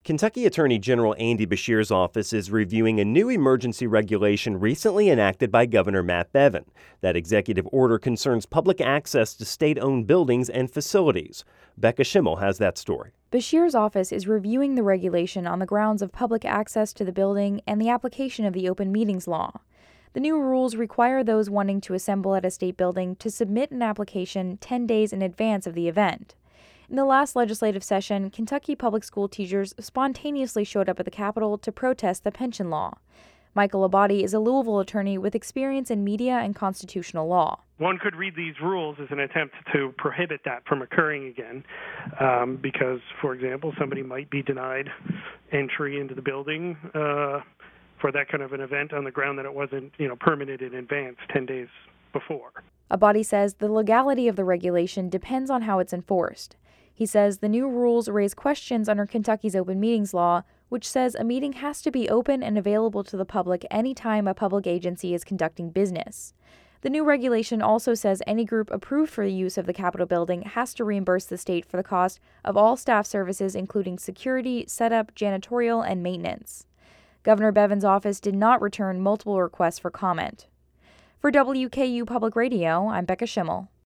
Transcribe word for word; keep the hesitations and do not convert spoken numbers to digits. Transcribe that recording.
Kentucky Attorney General Andy Beshear's office is reviewing a new emergency regulation recently enacted by Governor Matt Bevin. That executive order concerns public access to state-owned buildings and facilities. Becca Schimmel has that story. Beshear's office is reviewing the regulation on the grounds of public access to the building and the application of the Open Meetings Law. The new rules require those wanting to assemble at a state building to submit an application ten days in advance of the event. In the last legislative session, Kentucky public school teachers spontaneously showed up at the Capitol to protest the pension law. Michael Abadi is a Louisville attorney with experience in media and constitutional law. One could read these rules as an attempt to prohibit that from occurring again, um, because, for example, somebody might be denied entry into the building uh, for that kind of an event on the ground that it wasn't, you know, permitted in advance ten days before. Abadi says the legality of the regulation depends on how it's enforced. He says the new rules raise questions under Kentucky's Open Meetings Law, which says a meeting has to be open and available to the public anytime a public agency is conducting business. The new regulation also says any group approved for the use of the Capitol building has to reimburse the state for the cost of all staff services, including security, setup, janitorial, and maintenance. Governor Bevin's office did not return multiple requests for comment. For W K U Public Radio, I'm Becca Schimmel.